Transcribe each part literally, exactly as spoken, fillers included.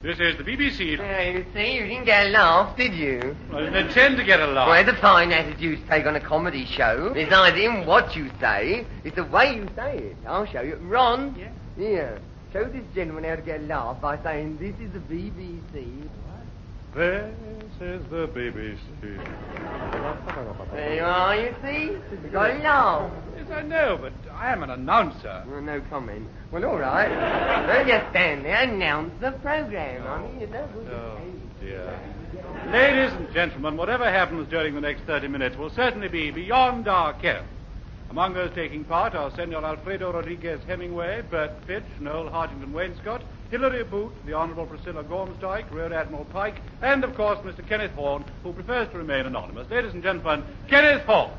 This is the B B C. Yeah, you see, you didn't get a laugh, did you? I didn't intend to get a laugh. Well, it's a fine attitude you take on a comedy show. It's not in what you say, it's the way you say it. I'll show you. Ron? Yeah? Yeah. Show this gentleman how to get a laugh by saying, this is the B B C. This is the B B C. There you are, you see? You got a laugh. Yes, I know, but I am an announcer. Well, no comment. Well, all right. Well, just stand there and announce the program. I mean, you know. Oh, dear. Ladies and gentlemen, whatever happens during the next thirty minutes will certainly be beyond our care. Among those taking part are Senor Alfredo Rodriguez Hemingway, Bert Fitch, Noel Hartington Wainscott, Hilary Booth, the Honourable Priscilla Gormsdyke, Rear Admiral Pike, and, of course, Mister Kenneth Horne, who prefers to remain anonymous. Ladies and gentlemen, Kenneth Horne.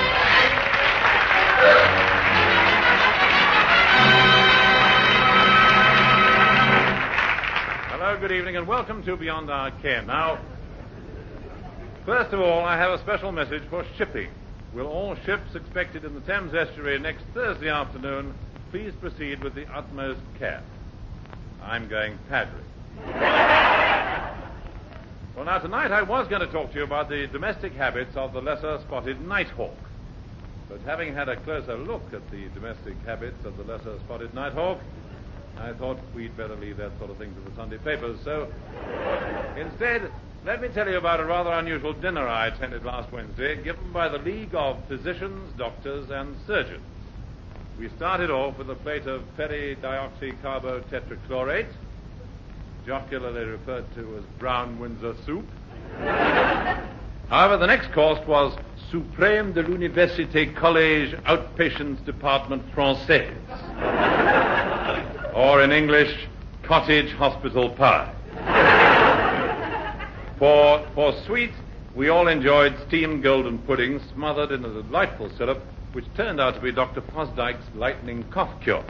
Hello, good evening, and welcome to Beyond Our Ken. Now, first of all, I have a special message for shipping. Will all ships expected in the Thames estuary next Thursday afternoon please proceed with the utmost care? I'm going paddling. Well, now, tonight I was going to talk to you about the domestic habits of the lesser-spotted nighthawk. But having had a closer look at the domestic habits of the lesser-spotted nighthawk, I thought we'd better leave that sort of thing to the Sunday papers. So, instead, let me tell you about a rather unusual dinner I attended last Wednesday, given by the League of Physicians, Doctors, and Surgeons. We started off with a plate of peridioxycarbotetrachlorate, jocularly referred to as brown Windsor soup. However, the next course was Suprême de l'Université Collège Outpatients Department Français, or in English, cottage hospital pie. For, for sweet, we all enjoyed steamed golden pudding smothered in a delightful syrup, which turned out to be Doctor Fosdyke's lightning cough cure.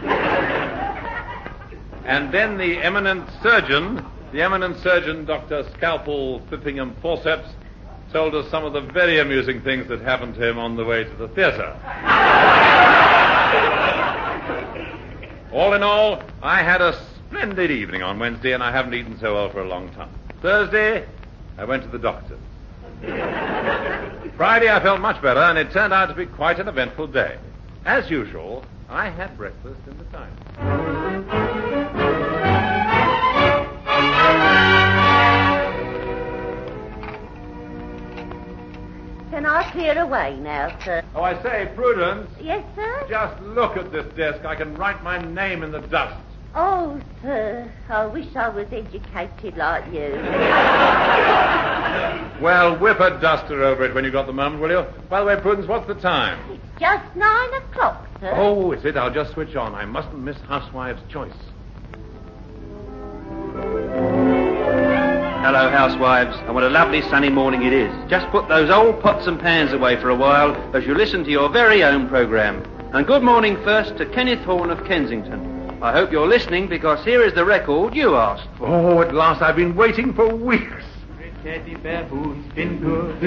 And then the eminent surgeon, the eminent surgeon, Doctor Scalpel Fippingham Forceps, told us some of the very amusing things that happened to him on the way to the theatre. All in all, I had a splendid evening on Wednesday, and I haven't eaten so well for a long time. Thursday, I went to the doctor. Friday, I felt much better, and it turned out to be quite an eventful day. As usual, I had breakfast in the time. Can I clear away now, sir? Oh, I say, Prudence. Yes, sir? Just look at this desk. I can write my name in the dust. Oh, sir, I wish I was educated like you. Well, whip a duster over it when you got the moment, will you? By the way, Prudence, what's the time? It's just nine o'clock, sir. Oh, is it? I'll just switch on. I mustn't miss Housewife's Choice. Hello, housewives, and what a lovely sunny morning it is. Just put those old pots and pans away for a while as you listen to your very own programme. And good morning first to Kenneth Horne of Kensington. I hope you're listening, because here is the record you asked for. Oh, at last. I've been waiting for weeks. Teddy bear who's been good.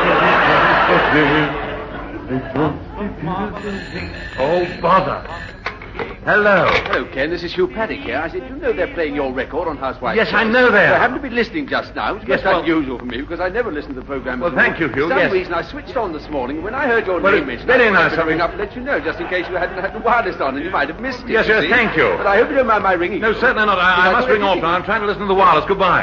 Oh, bother. Hello. Hello, Ken. This is Hugh Paddock here. I said, do you know they're playing your record on Housewives? Yes, I know they are. I happened to be listening just now. It's Yes, most well- unusual for me, because I never listen to the programme. Well, thank you, Hugh, For some yes. reason, I switched on this morning. When I heard your Well, name it's mentioned, very I nice wanted to of ring you. up and let you know, just in case you hadn't had the wireless on and you might have missed it. Yes, you yes, see. thank you. But I hope you don't mind my ringing. No, you. certainly not. I, I Because must thought ring off you- now. I'm trying to listen to the wireless. Goodbye.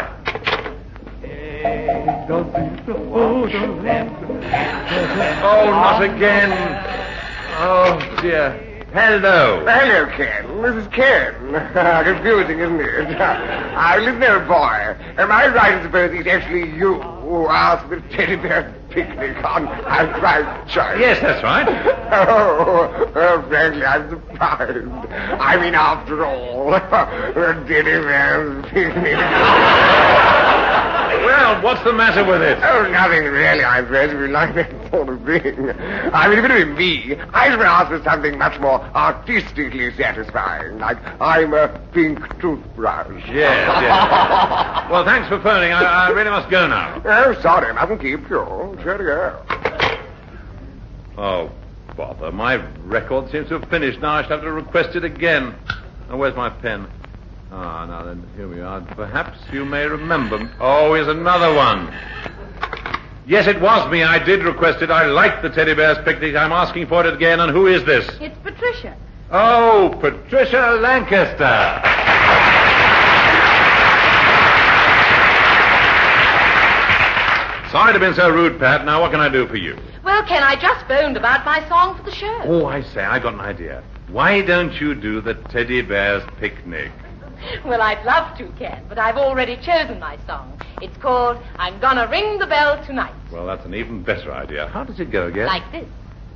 Oh, not again. Oh, dear. Hello. Hello, Ken. This is Ken. Confusing, isn't it? I listen there, boy. Am I right in supposing it's actually you who asked the teddy bear picnic on Housewives' Choice? Yes, that's right. Oh, oh, frankly, I'm surprised. I mean, after all, the teddy bear's picnic. Well, what's the matter with it? Oh, nothing really, I suppose, if you like that sort of thing. I mean, if it were me, I should ask for something much more artistically satisfying, like I'm a pink toothbrush. Yes, yes. Well, thanks for phoning. I, I really must go now. Oh, sorry, mustn't keep you. Cheerio. Oh, bother. My record seems to have finished now. I shall have to request it again. Now, where's my pen? Ah, now then, here we are. Perhaps you may remember... Oh, here's another one. Yes, it was me. I did request it. I liked the teddy bear's picnic. I'm asking for it again. And who is this? It's Patricia. Oh, Patricia Lancaster. Sorry to have been so rude, Pat. Now, what can I do for you? Well, Ken, I just phoned about my song for the show. Oh, I say, I got an idea. Why don't you do the teddy bear's picnic? Well, I'd love to, Ken, but I've already chosen my song. It's called I'm Gonna Ring the Bell Tonight. Well, that's an even better idea. How does it go again? Like this.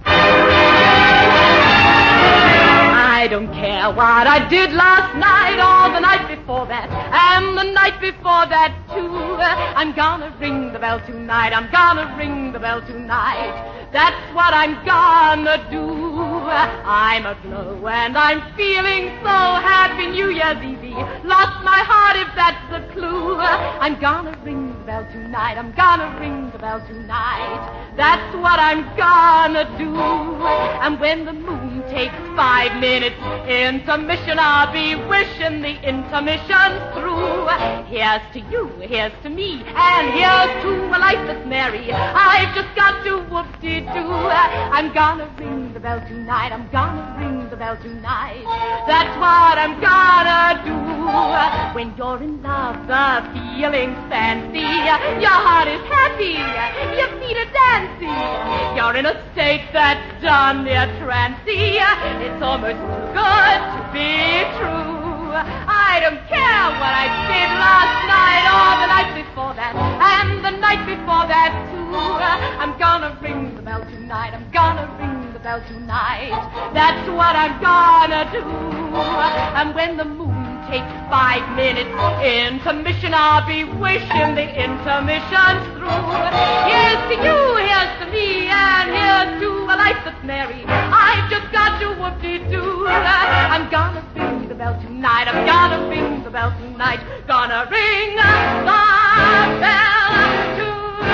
I don't care what I did last night or the night before that, and the night before that, too. I'm gonna ring the bell tonight. I'm gonna ring the bell tonight. That's what I'm gonna do. I'm aglow and I'm feeling so happy. New Year's Eve, lost my heart if that's the clue. I'm gonna ring the bell tonight. I'm gonna ring the bell tonight. That's what I'm gonna do. And when the moon takes five minutes intermission, I'll be wishing the intermission's through. Here's to you, here's to me, and here's to a life that's merry. I've just got to whoop-de-doo. I'm gonna ring the bell tonight. I'm gonna ring the bell tonight. That's what I'm gonna do. When you're in love, the feeling's fancy. Your heart is happy. Your feet are dancing. You're in a state that's done near trancy. It's almost too good to be true. I don't care what I did last night or the night before that, and the night before that too. I'm gonna ring the bell tonight. I'm gonna ring the bell tonight. That's what I'm gonna do. And when the moon takes five minutes intermission, I'll be wishing the intermission's through. Here's to you, here's to me, and here's to a life that's merry. I've just got to whoop-de-doo. I'm gonna ring the bell tonight. I'm gonna ring the bell tonight. Gonna ring the bell tonight.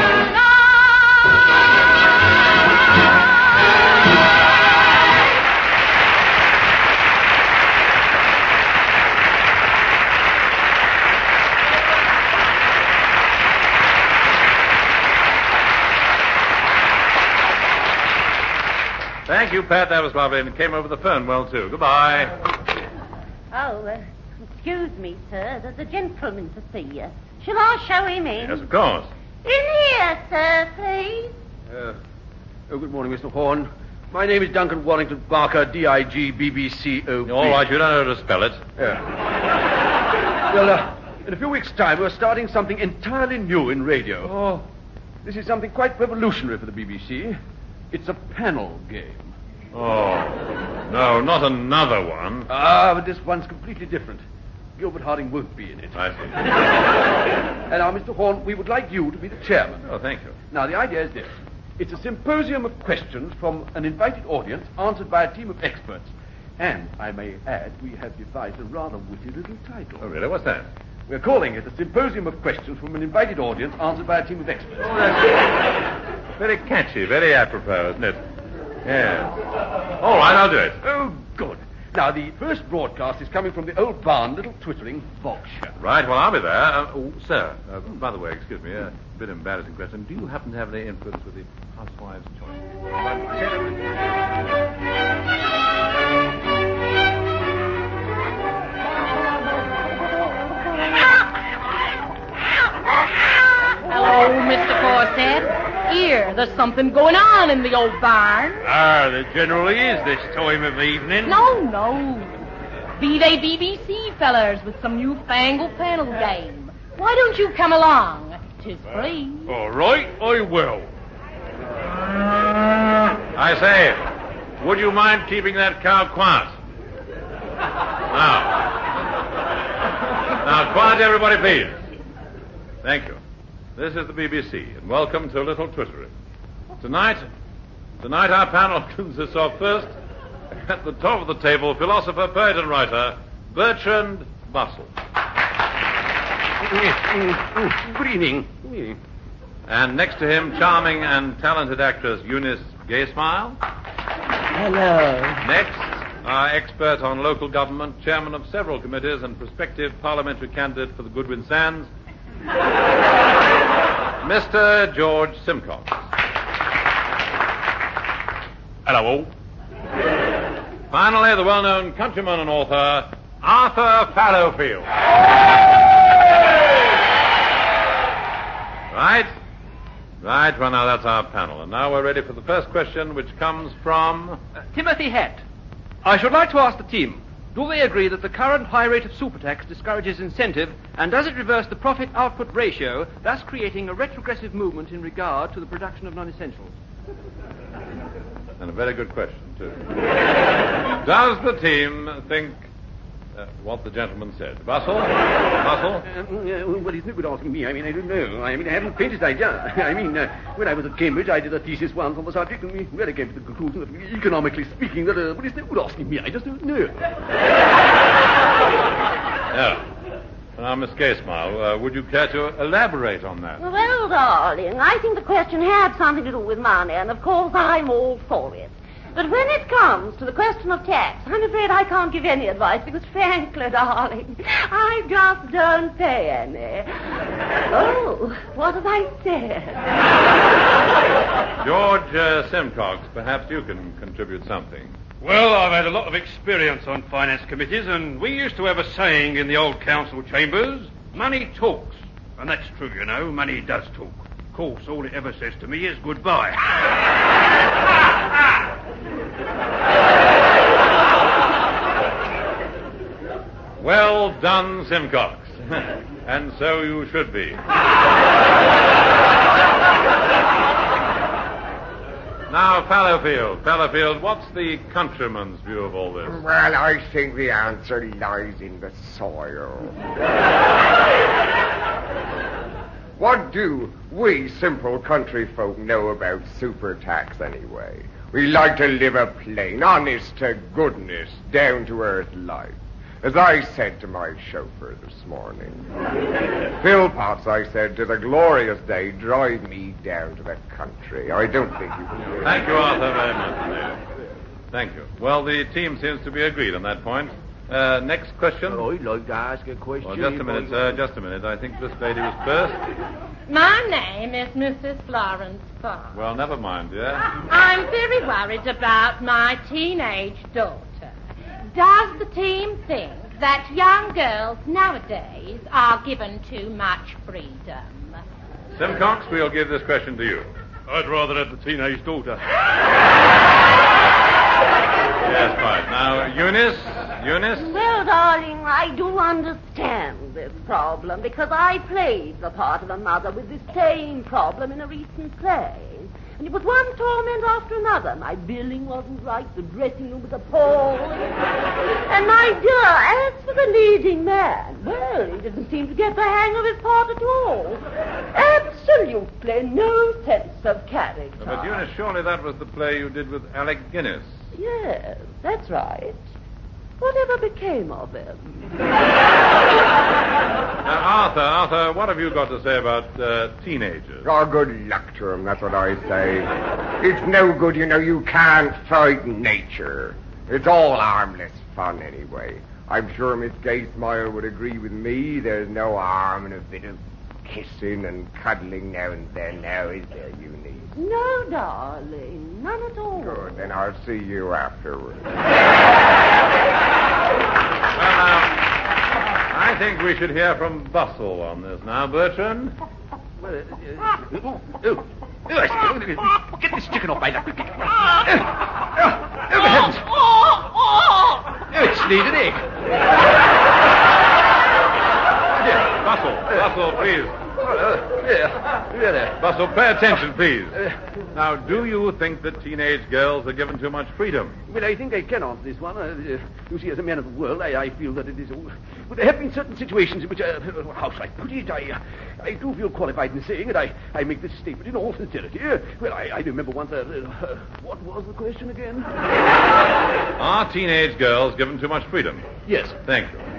Thank you, Pat. That was lovely. And it came over the phone well, too. Goodbye. Oh, uh, excuse me, sir. There's a gentleman to see you. Shall I show him in? Yes, of course. In here, sir, please. Uh, oh, good morning, Mister Horn. My name is Duncan Warrington Barker, D I G B B C O P. All right, you don't know how to spell it. Yeah. Well, uh, in a few weeks' time, we're starting something entirely new in radio. Oh. This is something quite revolutionary for the B B C. It's a panel game. Oh. No, not another one. Ah, but this one's completely different. Gilbert Harding won't be in it. I see. And now, Mister Horn, we would like you to be the chairman. Oh, thank you. Now, the idea is this. It's a symposium of questions from an invited audience answered by a team of experts. And, I may add, we have devised a rather witty little title. Oh, really? What's that? We're calling it a symposium of questions from an invited audience answered by a team of experts. Oh, that's very catchy, very apropos, isn't it? Yes. All right, I'll do it. Oh, good. Now, the first broadcast is coming from the old barn, Little Twittering, Berkshire. Right, well, I'll be there. Uh, oh, sir, uh, by the way, excuse me, a bit embarrassing question. Do you happen to have any influence with the Housewives' Choice? Hello, Mister Corset. Here, there's something going on in the old barn. Ah, there generally is this time of evening. No, no. Be they B B C fellers with some newfangled panel game. Why don't you come along? 'Tis free. All right, I will. I say, would you mind keeping that cow quiet? Now. Now, quiet, everybody, please. Thank you. This is the B B C, and welcome to Little Twittering. Tonight, tonight our panel consists of first, at the top of the table, philosopher, poet, and writer, Bertrand Bussell. Good evening. And next to him, charming and talented actress Eunice Gaysmile. Hello. Next, our expert on local government, chairman of several committees, and prospective parliamentary candidate for the Goodwin Sands, Mister George Simcox. Hello, all. Finally, the well-known countryman and author, Arthur Fallowfield. Right? Right, well, now that's our panel. And now we're ready for the first question, which comes from... Uh, Timothy Hatt. I should like to ask the team, do they agree that the current high rate of super tax discourages incentive, and does it reverse the profit-output ratio, thus creating a retrogressive movement in regard to the production of non-essentials? And a very good question, too. Does the team think uh, what the gentleman said? Bustle? Bustle? Uh, uh, well, it's no good asking me. I mean, I don't know. I mean, I haven't the faintest idea. I mean, uh, when I was at Cambridge, I did a thesis once on the subject, and we really came to the conclusion that, economically speaking, that, uh, well, it's no good asking me. I just don't know. Yeah. Now, Miss Gaysmile, uh, would you care to elaborate on that? Well, darling, I think the question had something to do with money, and of course I'm all for it. But when it comes to the question of tax, I'm afraid I can't give any advice because, frankly, darling, I just don't pay any. Oh, what have I said? George uh, Simcox, perhaps you can contribute something. Well, I've had a lot of experience on finance committees, and we used to have a saying in the old council chambers, money talks. And that's true, you know, money does talk. Of course, all it ever says to me is goodbye. Well done, Simcox. And so you should be. Now, Fallowfield, Fallowfield, what's the countryman's view of all this? Well, I think the answer lies in the soil. What do we simple country folk know about super tax anyway? We like to live a plain, honest-to-goodness, down-to-earth life. As I said to my chauffeur this morning, Philpotts, I said, to the glorious day, drive me down to the country. I don't think you can do it. Thank you, Arthur, very much indeed. Thank you. Well, the team seems to be agreed on that point. Uh, next question. Oh, I'd like to ask a question. Well, just a minute, sir, just a minute. I think this lady was first. My name is Missus Florence Farr. Well, never mind, dear. I'm very worried about my teenage daughter. Does the team think that young girls nowadays are given too much freedom? Simcox, we'll give this question to you. I'd rather have the teenage daughter. Yes, right. Now, Eunice, Eunice? Well, darling, I do understand this problem because I played the part of a mother with this same problem in a recent play. And it was one torment after another. My billing wasn't right, the dressing room was appalling. And my dear, as for the leading man, well, he didn't seem to get the hang of his part at all. Absolutely no sense of character. But Eunice, surely that was the play you did with Alec Guinness. Yes, that's right. Whatever became of him? Now, Arthur, Arthur, what have you got to say about uh, teenagers? Oh, good luck to him, that's what I say. It's no good, you know, you can't fight nature. It's all harmless fun anyway. I'm sure Miss Gaysmile would agree with me. There's no harm in a bit of kissing and cuddling now and then, now is there, Eunice? No, darling, none at all. Good, then I'll see you afterwards. Well, now, I think we should hear from Bustle on this now. Bertrand? Well, uh, uh, oh, oh, oh, get this chicken off my lap. Oh, oh, oh, heavens. Oh, oh, Oh, it's laid an egg. Bustle, Bustle, please. Uh, yeah, yeah, there. Bustle, pay attention, please. Now, do you think that teenage girls are given too much freedom? Well, I think I can answer this one. Uh, you see, as a man of the world, I, I feel that it is... Well, there have been certain situations in which, uh, how shall I put it, I, uh, I do feel qualified in saying it. I, I make this statement in all sincerity. Uh, well, I, I remember once... Uh, uh, what was the question again? Are teenage girls given too much freedom? Yes. Thank you.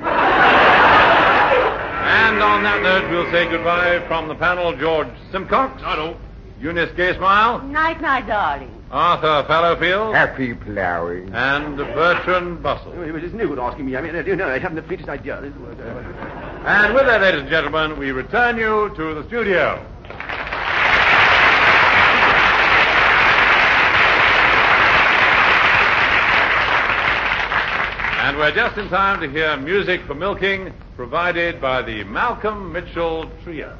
And on that note, we'll say goodbye from the panel, George Simcox. I don't. Eunice Gaysmile. Night, night, darling. Arthur Fallowfield. Happy ploughing. And Bertrand Bustle. Oh, it is no good asking me. I mean, uh, you know, I haven't the faintest idea. This was, uh... And with that, ladies and gentlemen, we return you to the studio. And we're just in time to hear music for milking provided by the Malcolm Mitchell Trio.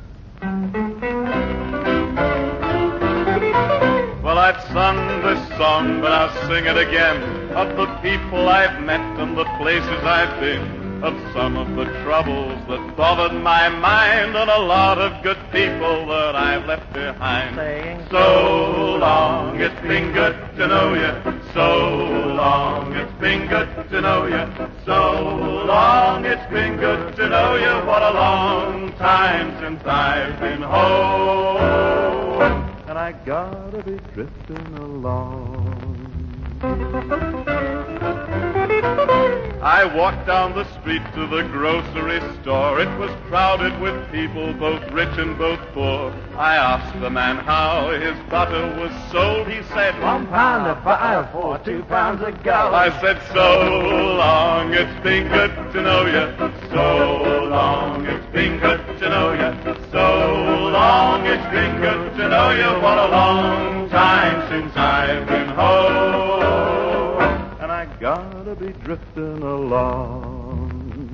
Well, I've sung this song, but I'll sing it again, of the people I've met and the places I've been, of some of the troubles that bothered my mind, and a lot of good people that I've left behind. Saying, so long, it's been good to know you. So long, it's been good to know you. So long, it's been good to know you. What a long time since I've been home. And I gotta be drifting along. I walked down the street to the grocery store. It was crowded with people, both rich and both poor. I asked the man how his butter was sold. He said, one pound of butter for two pounds a gallon. I said, so long, it's been good to know you. So long, it's been good to know you. So long, it's been good to know you. What a long time since I've been home. And I gotta be drifting along.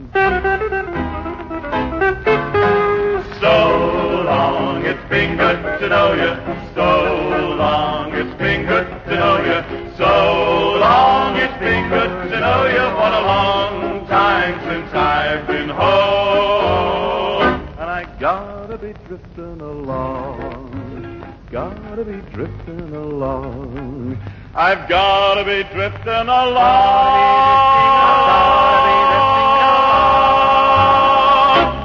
So long, it's been good to know you. So long, it's been good to know you. So long, it's been good to know you. What a long time since I've been home. And I gotta be drifting along. Gotta be drifting along. I've gotta be drifting along.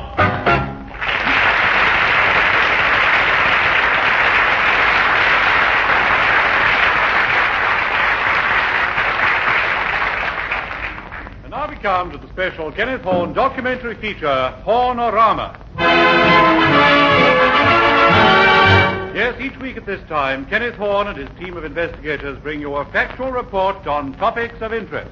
And now we come to the special Kenneth Horne documentary feature, Hornorama. Yes, each week at this time, Kenneth Horne and his team of investigators bring you a factual report on topics of interest.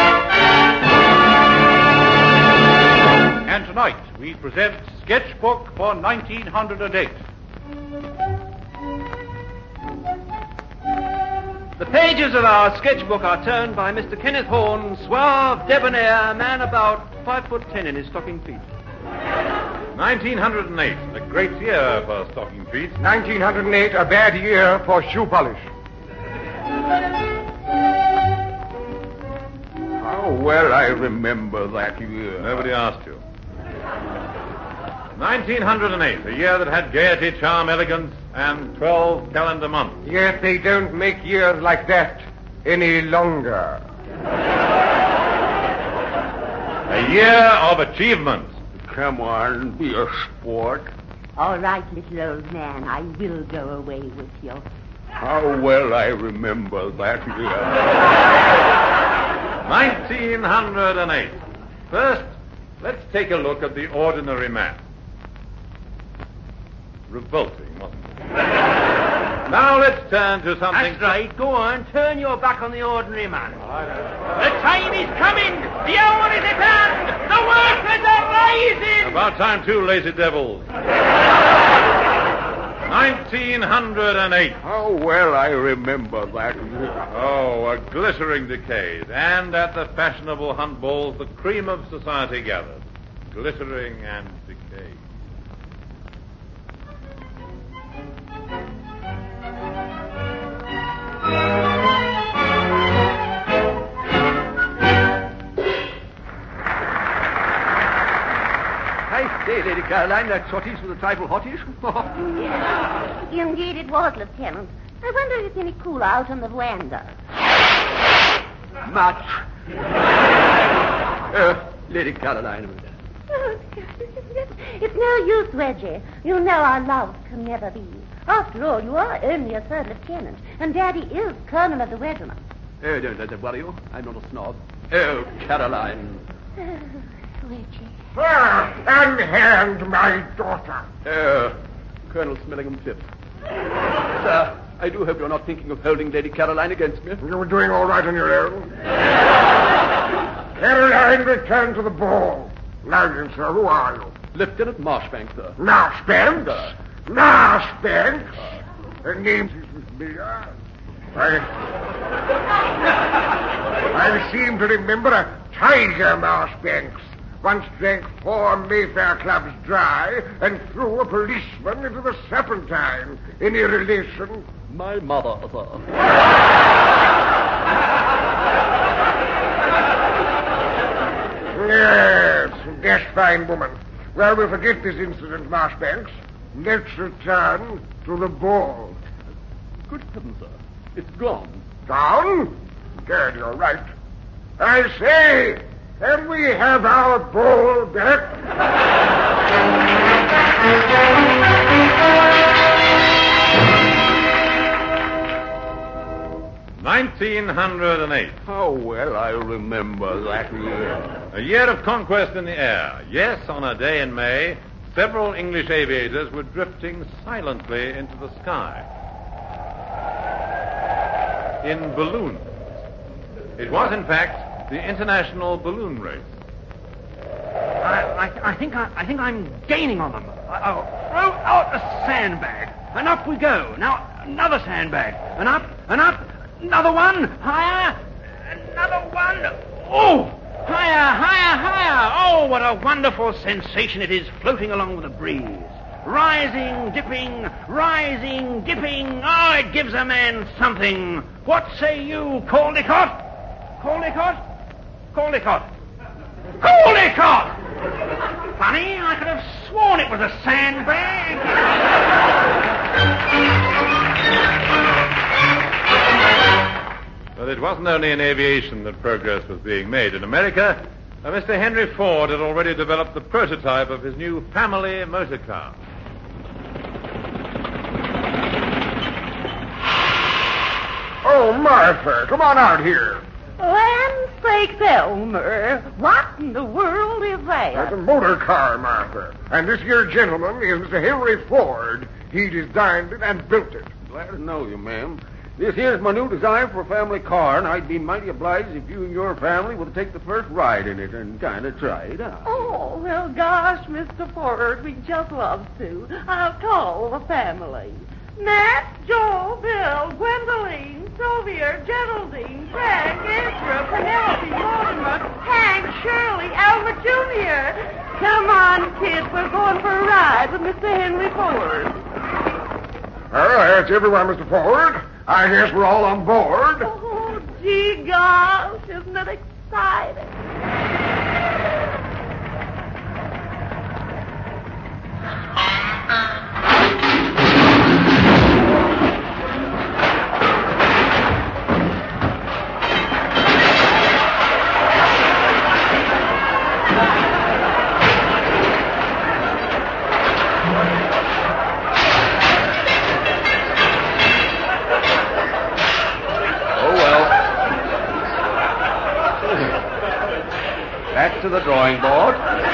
And tonight, we present Sketchbook for nineteen oh eight. The pages of our sketchbook are turned by Mister Kenneth Horne, suave, debonair, man about five foot ten in his stocking feet. nineteen oh eight, a great year for stocking feet. nineteen oh eight, a bad year for shoe polish. How well I remember that year. Nobody asked you. nineteen oh eight, a year that had gaiety, charm, elegance, and twelve calendar months. Yet they don't make years like that any longer. A year of achievement. Come on, be a sport. All right, little old man, I will go away with you. How well I remember that year. nineteen oh eight. First, let's take a look at the ordinary man. Revolting, wasn't it? Now let's turn to something... That's right. Go on. Turn your back on the ordinary man. The time is coming. The hour is at hand. The workers are rising. About time, too, lazy devils. nineteen oh eight. How well I remember that year. Oh, a glittering decade. And at the fashionable hunt balls, the cream of society gathered. Glittering and decayed. Say, Lady Caroline, that sorties for the trifle hottish. Yes, indeed it was, Lieutenant. I wonder if it's any cool out on the veranda. Much. uh, Lady Caroline. Oh, it's no use, Reggie. You know our love can never be. After all, you are only a third lieutenant, and Daddy is colonel of the regiment. Oh, don't let that worry you. I'm not a snob. Oh, Caroline. Oh, Reggie. Ah, unhand my daughter. Oh, Colonel Smellingham Phipps. Sir, I do hope you're not thinking of holding Lady Caroline against me. You were doing all right on your own. Caroline, return to the ball. Now then, sir, who are you? Lieutenant Marchbank, sir. Marchbank? Sir. Marchbank? Her name is me. I, I seem to remember a Tiger Marchbanks. Once drank four Mayfair clubs dry and threw a policeman into the Serpentine. Any relation? My mother, sir. Yes, that's fine, woman. Well, we'll forget this incident, Marchbanks. Let's return to the ball. Good heavens, sir. It's gone. Gone? Good, you're right. I say, can we have our ball back? nineteen oh eight. How well I remember that year. A year of conquest in the air. Yes, on a day in May, several English aviators were drifting silently into the sky. In balloons. It was, in fact, the International Balloon Race. I, I, I think I, I think I'm gaining on them. I, I'll throw out a sandbag, and up we go. Now another sandbag, and up and up. Another one, higher, another one. Oh, higher, higher, higher. Oh, what a wonderful sensation it is floating along with the breeze. Rising, dipping, rising, dipping. Oh, it gives a man something. What say you, Caldecott? Caldecott? Caldecott? Caldecott! Funny, I could have sworn it was a sandbag. But it wasn't only in aviation that progress was being made. In America, uh, Mister Henry Ford had already developed the prototype of his new family motor car. Oh, Martha, come on out here. Land sakes, Elmer, what in the world is That's that? a motor car, Martha. And this here gentleman is Mister Henry Ford. He designed it and built it. Glad to know you, ma'am. This here's my new design for a family car, and I'd be mighty obliged if you and your family would take the first ride in it and kind of try it out. Oh, well, gosh, Mister Ford, we'd just love to. I'll call the family. Matt, Joe, Bill, Gwendoline, Sylvia, Geraldine, Frank, Ezra, Penelope, Mortimer, Hank, Shirley, Alma Junior Come on, kids, we're going for a ride with Mister Henry Ford. Well, that's everyone, Mister Ford. I guess we're all on board. Oh, gee gosh, isn't it exciting? Back to the drawing board.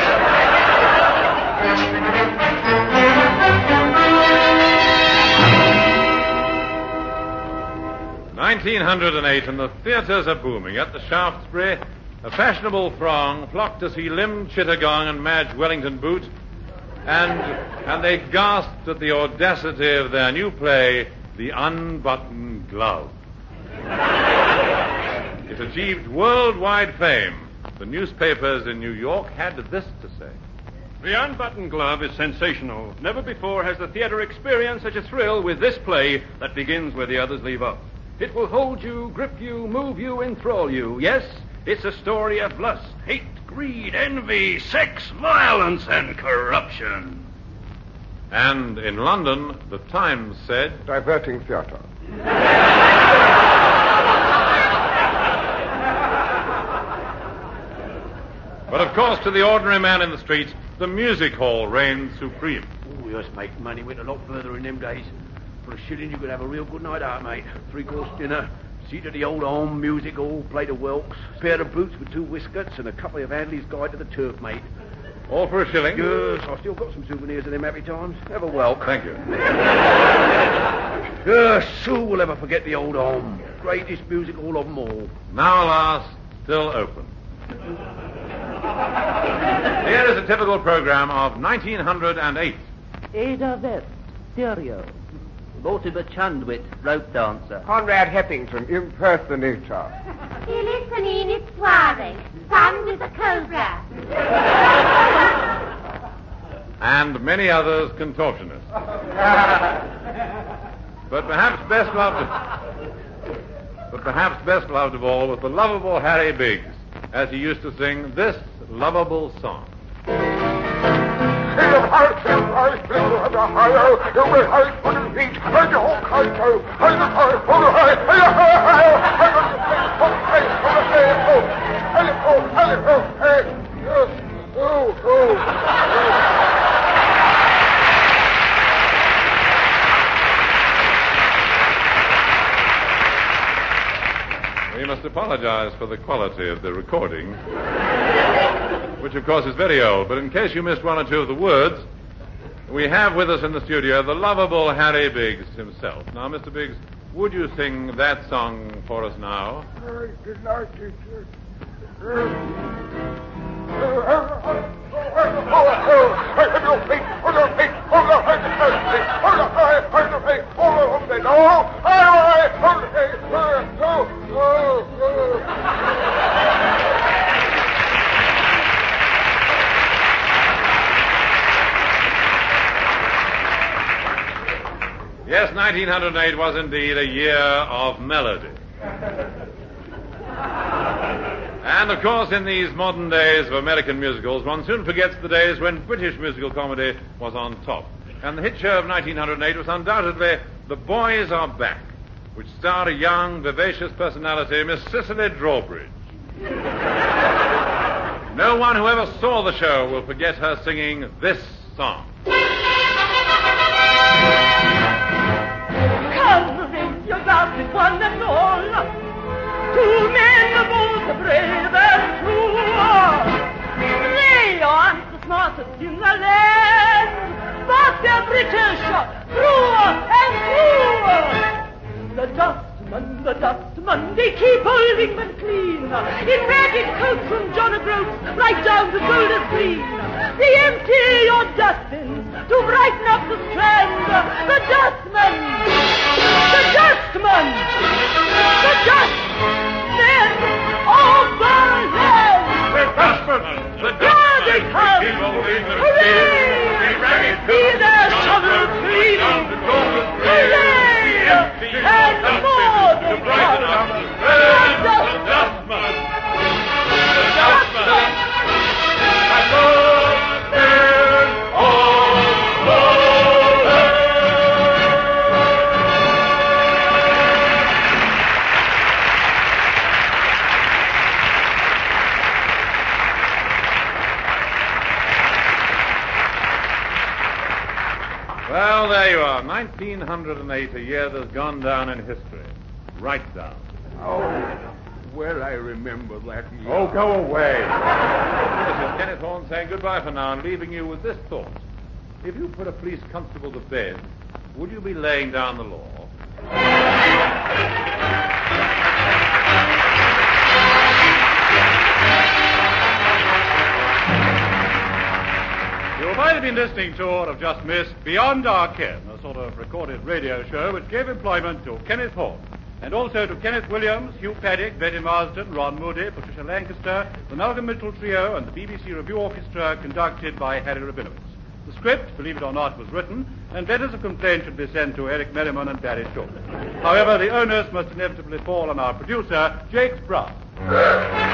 nineteen oh eight, and the theatres are booming. At the Shaftesbury, a fashionable throng flocked to see Lim Chittagong and Madge Wellington Boot, and and they gasped at the audacity of their new play, The Unbuttoned Glove. It achieved worldwide fame. The newspapers in New York had this to say. The Unbuttoned Glove is sensational. Never before has the theater experienced such a thrill with this play that begins where the others leave off. It will hold you, grip you, move you, enthrall you. Yes, it's a story of lust, hate, greed, envy, sex, violence, and corruption. And in London, the Times said, Diverting theater. but of course, to the ordinary man in the street, the music hall reigned supreme. Oh, we just make money. Went a lot further in them days. For a shilling, you could have a real good night out, mate. Three-course dinner, seat at the old home music hall, plate of whelks, pair of boots with two whiskers, and a copy of Hadley's Guide to the Turf, mate. All for a shilling? Yes, I've still got some souvenirs of them happy times. Have a whelk. Thank you. Uh, Sue will ever forget the old home. Greatest music hall of them all. Now, alas, still open. Here is a typical program of nineteen hundred eight. Ada West, stereo. Mortimer Chundwit, rope dancer. Conrad Heffington, impersonator. Elisanine Suave, son with a cobra. And many others contortionists. But perhaps best loved But perhaps best loved of all was the lovable Harry Biggs, as he used to sing this lovable song. We must apologize for the quality of the recording, which of course is very old, but in case you missed one or two of the words, we have with us in the studio the lovable Harry Biggs himself. Now, Mister Biggs, would you sing that song for us now? I did not teach it. Yes, nineteen hundred eight was indeed a year of melody. And, of course, in these modern days of American musicals, one soon forgets the days when British musical comedy was on top. And the hit show of nineteen hundred eight was undoubtedly The Boys Are Back, which starred a young, vivacious personality, Miss Cicely Drawbridge. No one who ever saw the show will forget her singing this song. Come, raise your glasses, one and all. Two men are both brave and true. They aren't the smartest in the land, but they're British, through and through. The dustmen, the dustmen, they keep old England clean, in ragged coats from John O'Groats right down to Golders Green. They empty your dustbins to brighten up the Strand. The dustmen, the dustmen, the dustmen of the land. The dustmen, the Here they dustmen, come. keep old England Hooray! See their shovels cleaning. Hooray! And more they come. The dustmen. The dustmen. Well, there you are. nineteen hundred eight, a year that's gone down in history. Right down. Oh, well, I remember that year. Oh, go away. This is Kenneth Horne saying goodbye for now and leaving you with this thought. If you put a police constable to bed, would you be laying down the law? You might have been listening to or have just missed Beyond Our Ken, a sort of recorded radio show which gave employment to Kenneth Horne, and also to Kenneth Williams, Hugh Paddock, Betty Marsden, Ron Moody, Patricia Lancaster, the Malcolm Mitchell Trio, and the B B C Review Orchestra, conducted by Harry Rabinowitz. The script, believe it or not, was written, and letters of complaint should be sent to Eric Merriman and Barry Short. However, the onus must inevitably fall on our producer, Jakes Brown.